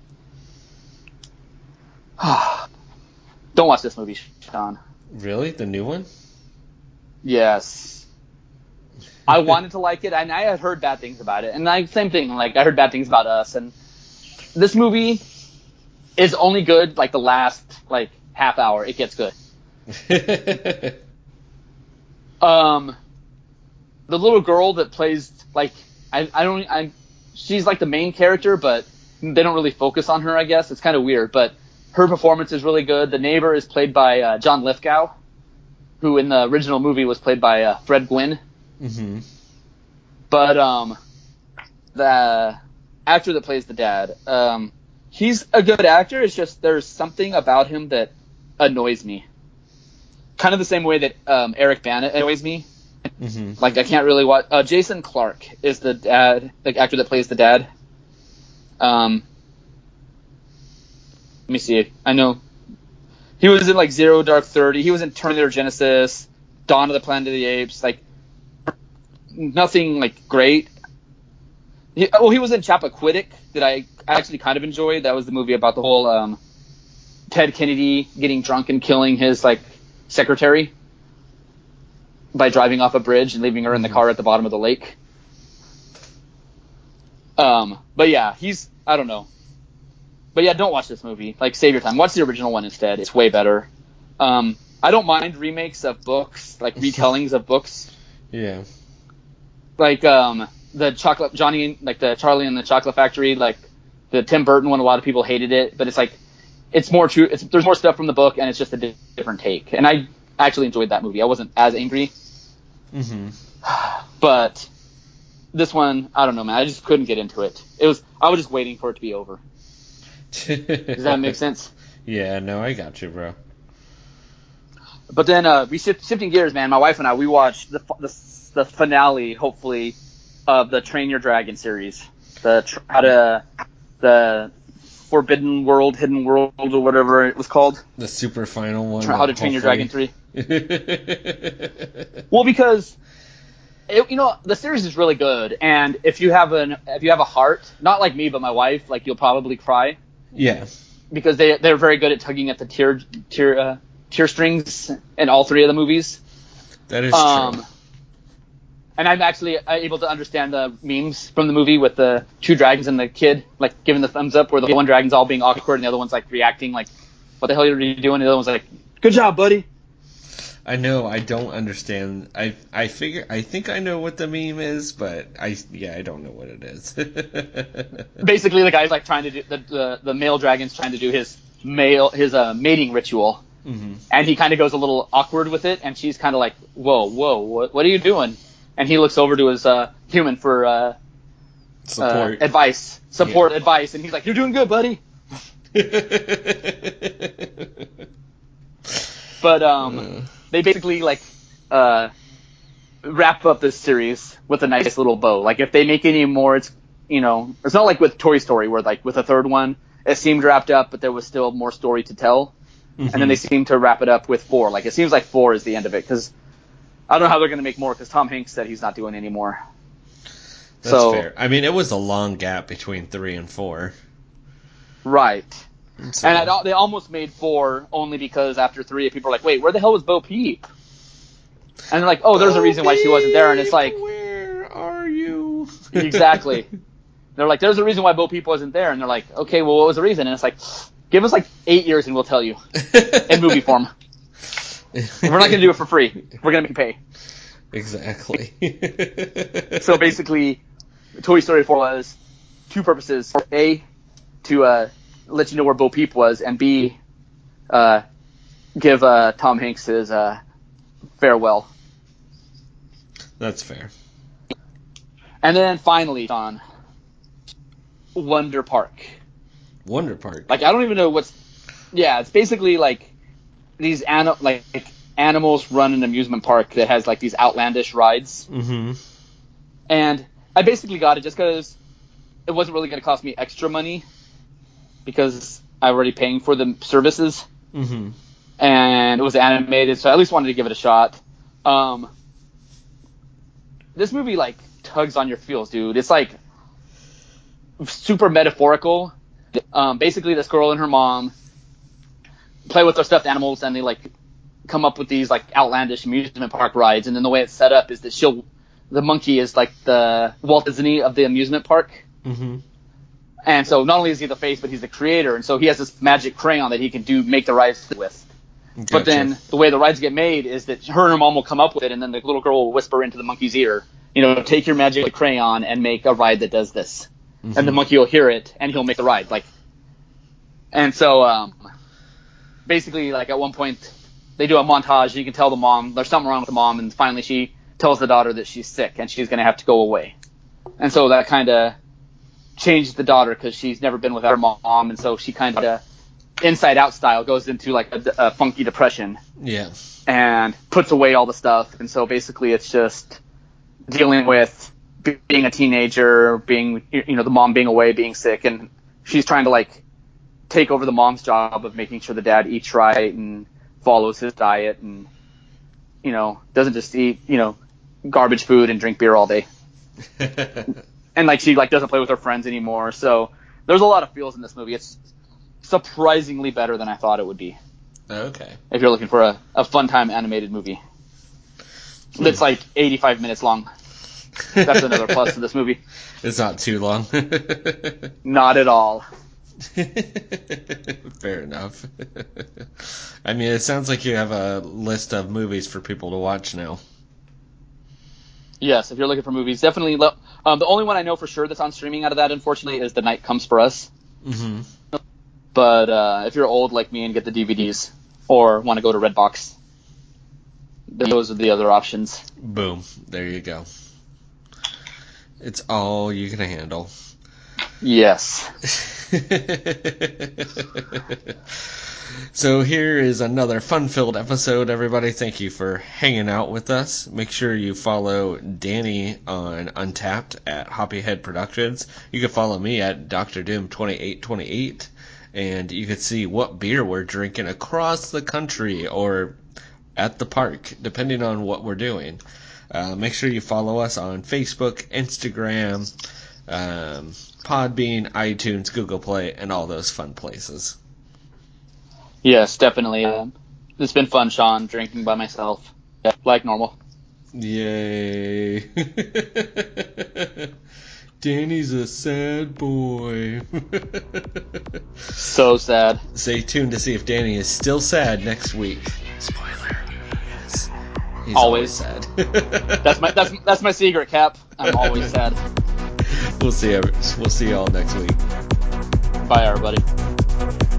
Don't watch this movie, Sean. Really? The new one? Yes. I wanted to like it, and I had heard bad things about it. And I, same thing, like, I heard bad things about Us. And this movie is only good, like, the last, like, half hour. It gets good. um, the little girl that plays, like, I, I don't, I, she's, like, the main character, but they don't really focus on her, I guess. It's kind of weird, but her performance is really good. The neighbor is played by uh, John Lithgow, who in the original movie was played by uh, Fred Gwynn. Mm-hmm. But um, the actor that plays the dad, um, he's a good actor. It's just there's something about him that annoys me. Kind of the same way that um, Eric Bana annoys me. Mm-hmm. Like, I can't really watch. Uh, Jason Clarke is the dad, the actor that plays the dad. Um, let me see. I know he was in like Zero Dark Thirty. He was in Terminator Genesis, Dawn of the Planet of the Apes. Like, nothing like great. He, well, he was in Chappaquiddick that I actually kind of enjoyed. That was the movie about the whole um, Ted Kennedy getting drunk and killing his like secretary by driving off a bridge and leaving her in the car at the bottom of the lake. Um, but yeah, he's I don't know. But yeah, don't watch this movie. Like, save your time. Watch the original one instead. It's way better. Um, I don't mind remakes of books, like retellings of books. Yeah. Like um, the chocolate Johnny, like the Charlie and the Chocolate Factory, like the Tim Burton one. A lot of people hated it, but it's like it's more true. It's, there's more stuff from the book, and it's just a di- different take. And I actually enjoyed that movie. I wasn't as angry. Mm-hmm. But this one, I don't know, man. I just couldn't get into it. It was I was just waiting for it to be over. Does that make sense? Yeah, no, I got you, bro. But then uh, we shift, shifting gears, man. My wife and I, we watched the the, the finale, hopefully, of the Train Your Dragon series. The tr- how to the Forbidden World, Hidden World, or whatever it was called. The super final one. Tra- how to Train Your Dragon three. Hopefully. Well, because it, you know the series is really good, and if you have an if you have a heart, not like me, but my wife, like you'll probably cry. Yeah. Because they they're very good at tugging at the tear tear uh, tear strings in all three of the movies. That is um, true. And I'm actually able to understand the memes from the movie with the two dragons and the kid like giving the thumbs up, where the one dragon's all being awkward and the other one's like reacting like, "What the hell are you doing?" And the other one's like, "Good job, buddy." I know I don't understand. I I figure I think I know what the meme is, but I yeah I don't know what it is. Basically, the guy's like trying to do the the, the male dragon's trying to do his male his uh, mating ritual, mm-hmm. and he kind of goes a little awkward with it, and she's kind of like, "Whoa, whoa, what what are you doing?" And he looks over to his uh, human for uh, support uh, advice, support yeah. advice, and he's like, "You're doing good, buddy." But um, uh. they basically like uh, wrap up this series with a nice little bow. Like, if they make any more, it's you know, it's not like with Toy Story where like with the third one it seemed wrapped up, but there was still more story to tell. Mm-hmm. And then they seem to wrap it up with four. Like, it seems like four is the end of it, because I don't know how they're going to make more, because Tom Hanks said he's not doing any more. That's so, fair. I mean, it was a long gap between three and four. Right. So. And I, they almost made four only because after three, people were like, wait, where the hell was Bo Peep? And they're like, oh, there's Bo a reason Peep, why she wasn't there. And it's like, where are you? Exactly. They're like, there's a reason why Bo Peep wasn't there. And they're like, okay, well, what was the reason? And it's like, give us like eight years and we'll tell you in movie form. We're not going to do it for free. We're going to make you pay. Exactly. So basically, Toy Story four was two purposes. A, to uh, let you know where Bo Peep was, and B, uh, give uh, Tom Hanks his uh, farewell. That's fair. And then finally, John, Wonder Park. Wonder Park? Like, I don't even know what's... Yeah, it's basically like these ani- like animals run an amusement park that has like these outlandish rides. Mm-hmm. And I basically got it just because it wasn't really going to cost me extra money because I'm already paying for the services. Mm-hmm. And it was animated, so I at least wanted to give it a shot. Um, this movie, like, tugs on your feels, dude. It's, like, super metaphorical. Um, basically, this girl and her mom play with their stuffed animals, and they, like, come up with these, like, outlandish amusement park rides. And then the way it's set up is that she'll... The monkey is, like, the Walt Disney of the amusement park. Mm-hmm. And so not only is he the face, but he's the creator. And so he has this magic crayon that he can do make the rides with. Gotcha. But then the way the rides get made is that her and her mom will come up with it, and then the little girl will whisper into the monkey's ear, you know, take your magic crayon and make a ride that does this. Mm-hmm. And the monkey will hear it, and he'll make the ride. Like, and so um, basically, like at one point, they do a montage, and you can tell the mom there's something wrong with the mom, and finally she tells the daughter that she's sick and she's going to have to go away. And so that kind of changed the daughter because she's never been without her mom, and so she kind of Inside Out style goes into like a, a funky depression. Yeah. And puts away all the stuff. And so basically it's just dealing with being a teenager, being, you know, the mom being away, being sick. And she's trying to like take over the mom's job of making sure the dad eats right and follows his diet and, you know, doesn't just eat, you know, garbage food and drink beer all day. And like she like doesn't play with her friends anymore. So there's a lot of feels in this movie. It's surprisingly better than I thought it would be. Okay. If you're looking for a, a fun time animated movie. That's like eighty-five minutes long. That's another plus to this movie. It's not too long. Not at all. Fair enough. I mean, it sounds like you have a list of movies for people to watch now. Yes, if you're looking for movies, definitely. Lo- um, the only one I know for sure that's on streaming out of that, unfortunately, is The Night Comes for Us. Mm-hmm. But uh, if you're old like me and get the D V Ds or want to go to Redbox, those are the other options. Boom. There you go. It's all you can handle. Yes. So here is another fun-filled episode, everybody. Thank you for hanging out with us. Make sure you follow Danny on Untapped at Hoppyhead Productions. You can follow me at Doctor Doom twenty-eight twenty-eight. And you can see what beer we're drinking across the country or at the park, depending on what we're doing. Uh, make sure you follow us on Facebook, Instagram, um, Podbean, iTunes, Google Play, and all those fun places. Yes, definitely. Um, it's been fun, Sean, drinking by myself, like normal. Yay. Danny's a sad boy. So sad. Stay tuned to see if Danny is still sad next week. Spoiler. Yes. He's always, always sad. that's my that's that's my secret, Cap. I'm always sad. We'll see. We'll see y'all next week. Bye, everybody.